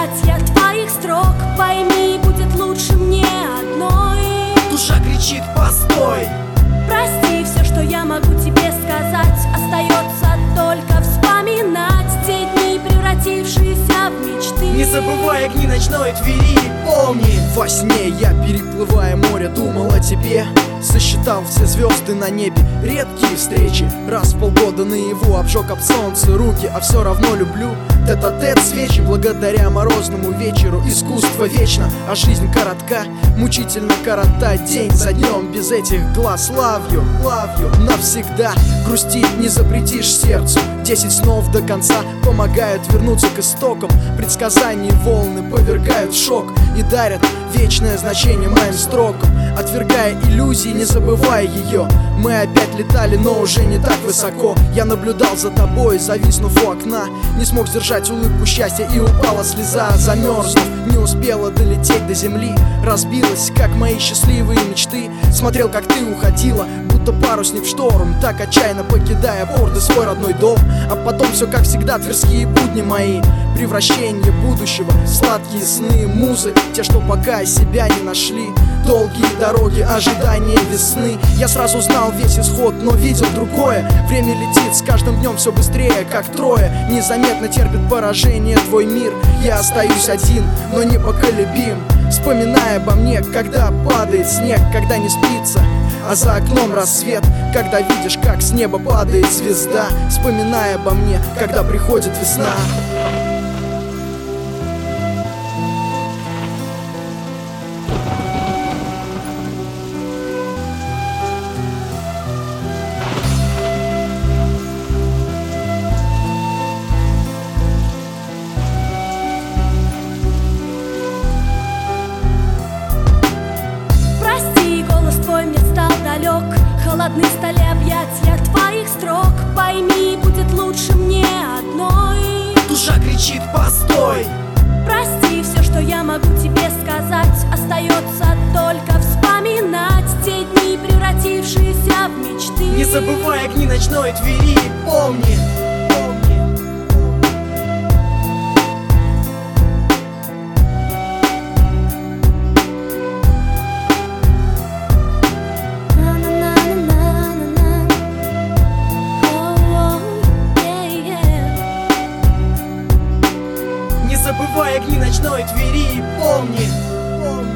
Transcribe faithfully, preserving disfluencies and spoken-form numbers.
объятия твоих строк. Пойми, будет лучше мне одной. Душа кричит: постой! Прости, все, что я могу тебе сказать, остается только вспоминать те дни, превратившиеся в мечты. Не забывай огни ночной Твери, помни. Во сне я, переплывая море, думал о тебе. Сосчитал все звезды на небе, редкие встречи. Раз в полгода наяву обжег об солнце руки, а все равно люблю тет-а-тет свечи. Благодаря морозному вечеру искусство вечно, а жизнь коротка, мучительно коротать день за днем. Без этих глаз love you, love you навсегда. Грустить не запретишь сердцу. Десять снов до конца помогают вернуться к истокам. Предсказания волны повергают в шок и дарят вечное значение моим строкам. Отвергая иллюзии, не забывая ее, мы опять летали, но уже не так высоко. Я наблюдал за тобой, зависнув у окна. Не смог сдержать улыбку счастья, и упала слеза. Замерзнув, не успела долететь до земли. Разбилась, как мои счастливые мечты. Смотрел, как ты уходила, будто парусник в шторм, так отчаянно покидая порт и свой родной дом. А потом все как всегда, тверские будни мои. Превращение будущего, сладкие сны, музы, те, что пока себя не нашли. Долгие дороги, ожидания весны. Я сразу знал весь исход, но видел другое. Время летит с каждым днем все быстрее, как трое. Незаметно терпит поражение твой мир. Я остаюсь один, но непоколебим, вспоминая обо мне, когда падает снег, когда не спится, а за окном рассвет. Когда видишь, как с неба падает звезда, вспоминая обо мне, когда приходит весна. Холодны стали объятия твоих строк. Пойми, будет лучше мне одной. Душа кричит: постой! Прости, все, что я могу тебе сказать, остается только вспоминать те дни, превратившиеся в мечты. Не забывай огни ночной Твери, помни. Не забывай огни ночной Твери, помни, помни.